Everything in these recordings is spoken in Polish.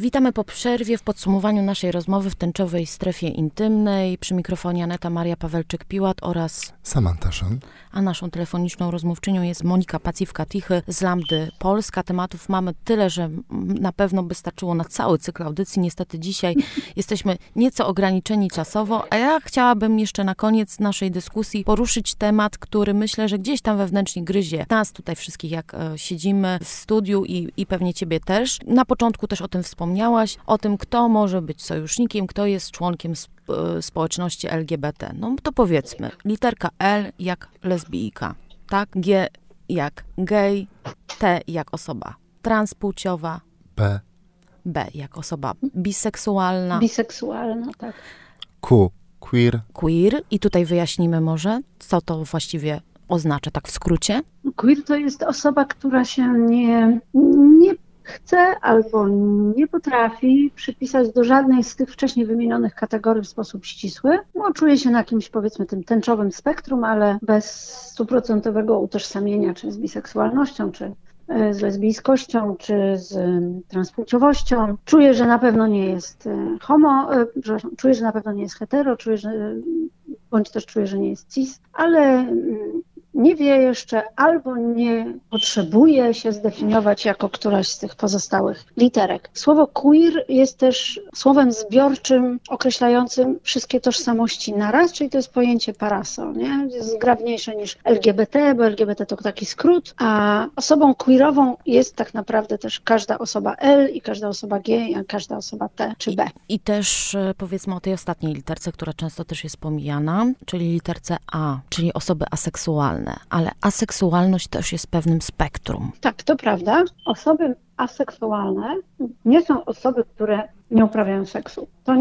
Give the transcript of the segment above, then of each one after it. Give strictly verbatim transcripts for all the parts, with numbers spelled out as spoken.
Witamy po przerwie w podsumowaniu naszej rozmowy w tęczowej strefie intymnej. Przy mikrofonie Aneta Maria Pawelczyk-Piłat oraz Samantha Szon. A naszą telefoniczną rozmówczynią jest Monika Paciwka-Tichy z Lambdy Polska. Tematów mamy tyle, że na pewno by starczyło na cały cykl audycji. Niestety dzisiaj jesteśmy nieco ograniczeni czasowo, a ja chciałabym jeszcze na koniec naszej dyskusji poruszyć temat, który myślę, że gdzieś tam wewnętrznie gryzie nas tutaj wszystkich, jak e, siedzimy w studiu i, i pewnie ciebie też. Na początku też o tym wspomniałaś, o tym, kto może być sojusznikiem, kto jest członkiem sp- społeczności L G B T. No to powiedzmy, literka L jak lesbijka, tak? G jak gej, T jak osoba transpłciowa, P. B jak osoba biseksualna, Biseksualna, tak. Q. Queer. queer. I tutaj wyjaśnimy może, co to właściwie oznacza, tak w skrócie. Queer to jest osoba, która się nie, nie chce albo nie potrafi przypisać do żadnej z tych wcześniej wymienionych kategorii w sposób ścisły. No, czuje się na jakimś, powiedzmy, tym tęczowym spektrum, ale bez stuprocentowego utożsamienia, czy z biseksualnością, czy z lesbijskością, czy z transpłciowością. Czuje, że na pewno nie jest homo, przepraszam, czuje, że na pewno nie jest hetero, czuje, że, bądź też czuje, że nie jest cis, ale nie wie jeszcze albo nie potrzebuje się zdefiniować jako któraś z tych pozostałych literek. Słowo queer jest też słowem zbiorczym określającym wszystkie tożsamości naraz, czyli to jest pojęcie parasol, nie? Jest zgrabniejsze niż L G B T, bo L G B T to taki skrót, a osobą queerową jest tak naprawdę też każda osoba L i każda osoba G, i każda osoba T czy B. I, i też powiedzmy o tej ostatniej literce, która często też jest pomijana, czyli literce A, czyli osoby aseksualne. Ale aseksualność też jest pewnym spektrum. Tak, to prawda. Osoby aseksualne nie są osoby, które nie uprawiają seksu. To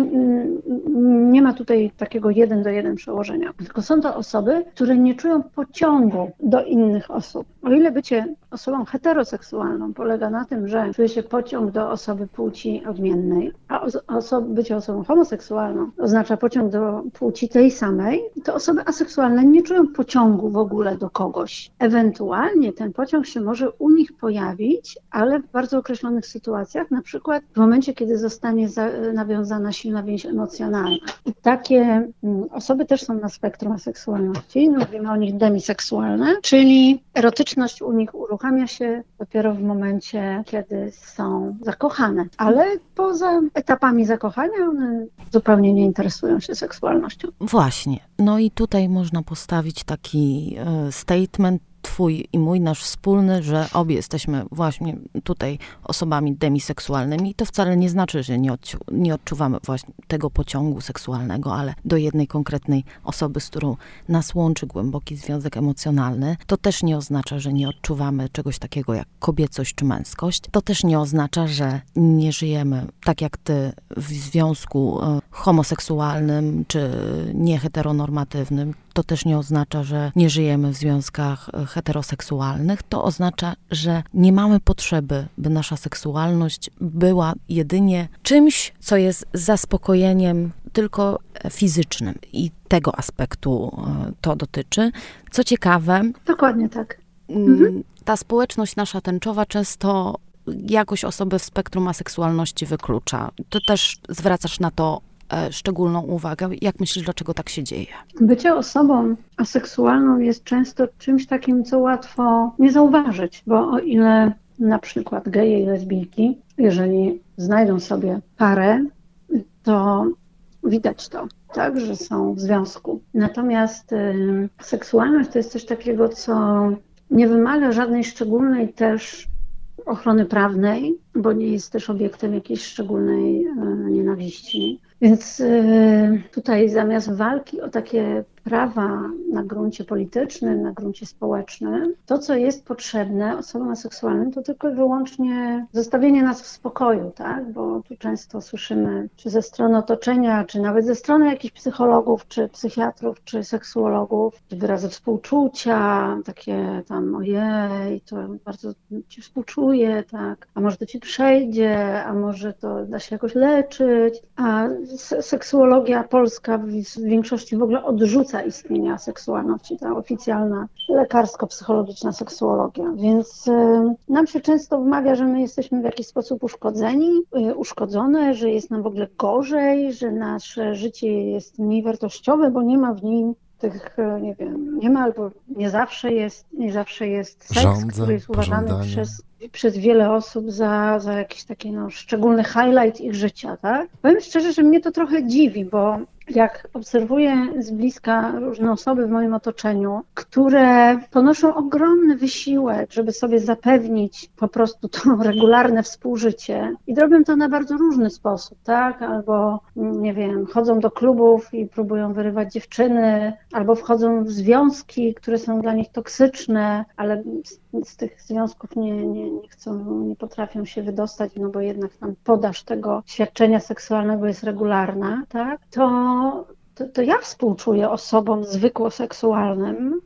nie ma tutaj takiego jeden do jeden przełożenia. Tylko są to osoby, które nie czują pociągu do innych osób. O ile bycie osobą heteroseksualną polega na tym, że czuje się pociąg do osoby płci odmiennej, a oso- bycie osobą homoseksualną oznacza pociąg do płci tej samej, to osoby aseksualne nie czują pociągu w ogóle do kogoś. Ewentualnie ten pociąg się może u nich pojawić, ale w bardzo określonych sytuacjach, na przykład w momencie, kiedy zostanie za, nawiązana silna więź emocjonalna. I takie mm, osoby też są na spektrum aseksualności. Mówimy o nich demiseksualne, czyli erotyczność u nich uruchamia się dopiero w momencie, kiedy są zakochane. Ale poza etapami zakochania one zupełnie nie interesują się seksualnością. Właśnie. No i tutaj można postawić taki e, statement, twój i mój, nasz wspólny, że obie jesteśmy właśnie tutaj osobami demiseksualnymi. To wcale nie znaczy, że nie, odciu- nie odczuwamy właśnie tego pociągu seksualnego, ale do jednej konkretnej osoby, z którą nas łączy głęboki związek emocjonalny. To też nie oznacza, że nie odczuwamy czegoś takiego jak kobiecość czy męskość. To też nie oznacza, że nie żyjemy tak jak ty w związku e, homoseksualnym czy nieheteronormatywnym. To też nie oznacza, że nie żyjemy w związkach heteroseksualnych. To oznacza, że nie mamy potrzeby, by nasza seksualność była jedynie czymś, co jest zaspokojeniem tylko fizycznym. I tego aspektu to dotyczy. Co ciekawe, Dokładnie tak. Mhm. Ta społeczność nasza tęczowa często jakoś osoby w spektrum aseksualności wyklucza. Ty też zwracasz na to szczególną uwagę. Jak myślisz, dlaczego tak się dzieje? Bycie osobą aseksualną jest często czymś takim, co łatwo nie zauważyć, bo o ile na przykład geje i lesbijki, jeżeli znajdą sobie parę, to widać to, tak, że są w związku. Natomiast y, seksualność to jest coś takiego, co nie wymaga żadnej szczególnej też ochrony prawnej, bo nie jest też obiektem jakiejś szczególnej y, nienawiści. Więc y, tutaj zamiast walki o takie prawa na gruncie politycznym, na gruncie społecznym, to, co jest potrzebne osobom aseksualnym, to tylko i wyłącznie zostawienie nas w spokoju, tak? Bo tu często słyszymy, czy ze strony otoczenia, czy nawet ze strony jakichś psychologów, czy psychiatrów, czy seksuologów, wyrazy współczucia, takie tam ojej, to bardzo ci współczuję, tak? A może to ci przejdzie, a może to da się jakoś leczyć, a seksuologia polska w większości w ogóle odrzuca definicja istnienia seksualności, ta oficjalna lekarsko-psychologiczna seksuologia. Więc y, nam się często wmawia, że my jesteśmy w jakiś sposób uszkodzeni, y, uszkodzone, że jest nam w ogóle gorzej, że nasze życie jest mniej wartościowe, bo nie ma w nim tych, nie wiem, nie ma albo nie zawsze jest, nie zawsze jest seks, Żądza, który jest uważany pożądanie. przez, przez wiele osób za, za jakiś taki no, szczególny highlight ich życia, tak? Powiem szczerze, że mnie to trochę dziwi, bo jak obserwuję z bliska różne osoby w moim otoczeniu, które ponoszą ogromny wysiłek, żeby sobie zapewnić po prostu to regularne współżycie i robią to na bardzo różny sposób, tak? Albo, nie wiem, chodzą do klubów i próbują wyrywać dziewczyny, albo wchodzą w związki, które są dla nich toksyczne, ale z, z tych związków nie, nie, nie chcą, nie potrafią się wydostać, no bo jednak tam podaż tego świadczenia seksualnego jest regularna, tak? To To, to ja współczuję osobom zwykło seksualnym,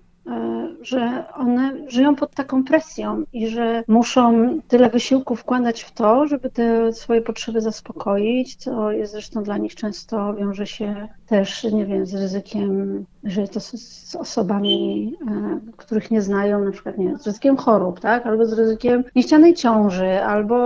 że one żyją pod taką presją i że muszą tyle wysiłku wkładać w to, żeby te swoje potrzeby zaspokoić, co jest zresztą dla nich często wiąże się też, nie wiem, z ryzykiem, że to z osobami, których nie znają, na przykład, nie wiem, z ryzykiem chorób, tak, albo z ryzykiem niechcianej ciąży, albo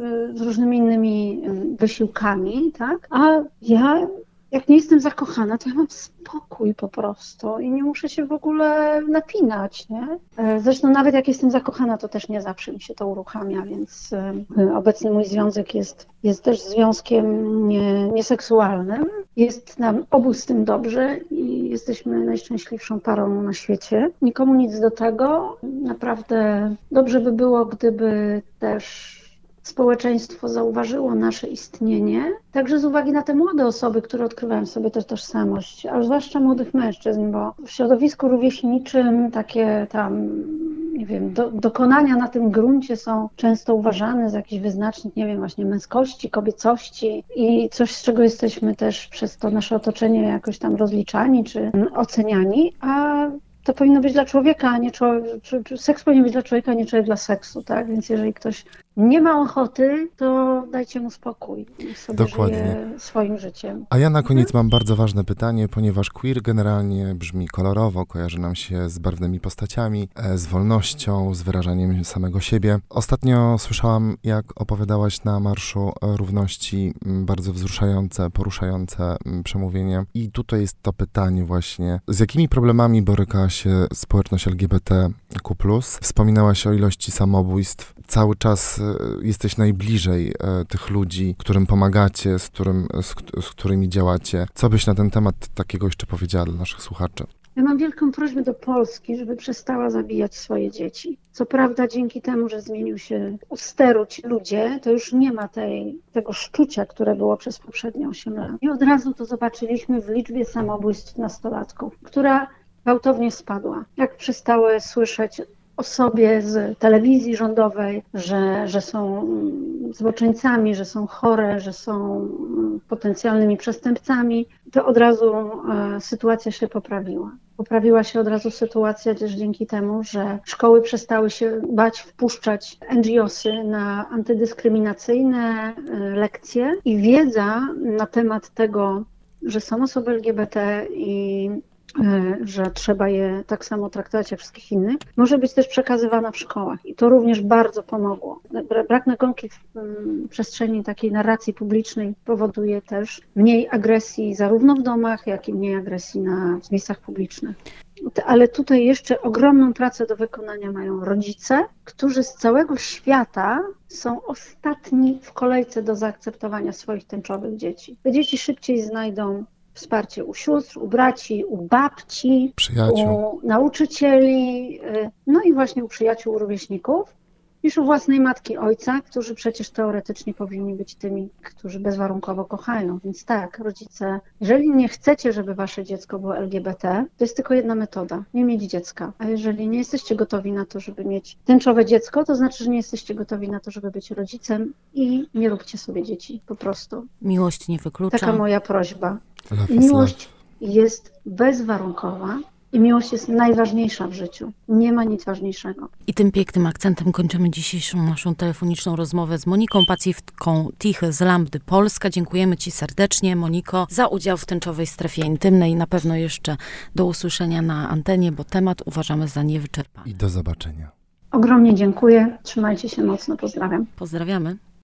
z różnymi innymi wysiłkami, tak, a ja jak nie jestem zakochana, to ja mam spokój po prostu i nie muszę się w ogóle napinać, nie? Zresztą nawet jak jestem zakochana, to też nie zawsze mi się to uruchamia, więc obecny mój związek jest, jest też związkiem nie, nieseksualnym. Jest nam obu z tym dobrze i jesteśmy najszczęśliwszą parą na świecie. Nikomu nic do tego. Naprawdę dobrze by było, gdyby też społeczeństwo zauważyło nasze istnienie, także z uwagi na te młode osoby, które odkrywają sobie tę tożsamość, a zwłaszcza młodych mężczyzn, bo w środowisku rówieśniczym takie tam, nie wiem, do, dokonania na tym gruncie są często uważane za jakiś wyznacznik, nie wiem, właśnie męskości, kobiecości i coś, z czego jesteśmy też przez to nasze otoczenie jakoś tam rozliczani czy oceniani, a to powinno być dla człowieka, a nie człowiek, seks powinien być dla człowieka, a nie człowiek dla seksu, tak? Więc jeżeli ktoś nie ma ochoty, to dajcie mu spokój i sobie Dokładnie. żyje swoim życiem. A ja na koniec mam bardzo ważne pytanie, ponieważ queer generalnie brzmi kolorowo, kojarzy nam się z barwnymi postaciami, z wolnością, z wyrażaniem samego siebie. Ostatnio słyszałam, jak opowiadałaś na Marszu Równości bardzo wzruszające, poruszające przemówienie. I tutaj jest to pytanie właśnie, z jakimi problemami boryka się społeczność L G B T Q plus? Wspominałaś o ilości samobójstw. Cały czas jesteś najbliżej tych ludzi, którym pomagacie, z, którym, z, z którymi działacie. Co byś na ten temat takiego jeszcze powiedziała dla naszych słuchaczy? Ja mam wielką prośbę do Polski, żeby przestała zabijać swoje dzieci. Co prawda dzięki temu, że zmienił się u steru ci ludzie, to już nie ma tej, tego szczucia, które było przez poprzednie osiem lat. I od razu to zobaczyliśmy w liczbie samobójstw nastolatków, która gwałtownie spadła. Jak przestały słyszeć o sobie z telewizji rządowej, że, że są zboczeńcami, że są chore, że są potencjalnymi przestępcami, to od razu e, sytuacja się poprawiła. Poprawiła się od razu sytuacja też dzięki temu, że szkoły przestały się bać wpuszczać N G O sy na antydyskryminacyjne e, lekcje i wiedza na temat tego, że są osoby L G B T i że trzeba je tak samo traktować jak wszystkich innych, może być też przekazywana w szkołach i to również bardzo pomogło. Brak nagonki w przestrzeni takiej narracji publicznej powoduje też mniej agresji zarówno w domach, jak i mniej agresji na, w miejscach publicznych. Ale tutaj jeszcze ogromną pracę do wykonania mają rodzice, którzy z całego świata są ostatni w kolejce do zaakceptowania swoich tęczowych dzieci. Te dzieci szybciej znajdą wsparcie u sióstr, u braci, u babci, Przyjaciół. u nauczycieli, no i właśnie u przyjaciół, u rówieśników, niż u własnej matki, ojca, którzy przecież teoretycznie powinni być tymi, którzy bezwarunkowo kochają. Więc tak, rodzice, jeżeli nie chcecie, żeby wasze dziecko było L G B T, to jest tylko jedna metoda, nie mieć dziecka. A jeżeli nie jesteście gotowi na to, żeby mieć tęczowe dziecko, to znaczy, że nie jesteście gotowi na to, żeby być rodzicem i nie róbcie sobie dzieci, po prostu. Miłość nie wyklucza. Taka moja prośba. Love is Miłość love. jest bezwarunkowa I miłość jest najważniejsza w życiu. Nie ma nic ważniejszego. I tym pięknym akcentem kończymy dzisiejszą naszą telefoniczną rozmowę z Moniką Paciwką Tichy z Lambdy Polska. Dziękujemy Ci serdecznie, Moniko, za udział w tęczowej strefie intymnej. Na pewno jeszcze do usłyszenia na antenie, bo temat uważamy za niewyczerpany. I do zobaczenia. Ogromnie dziękuję. Trzymajcie się mocno. Pozdrawiam. Pozdrawiamy.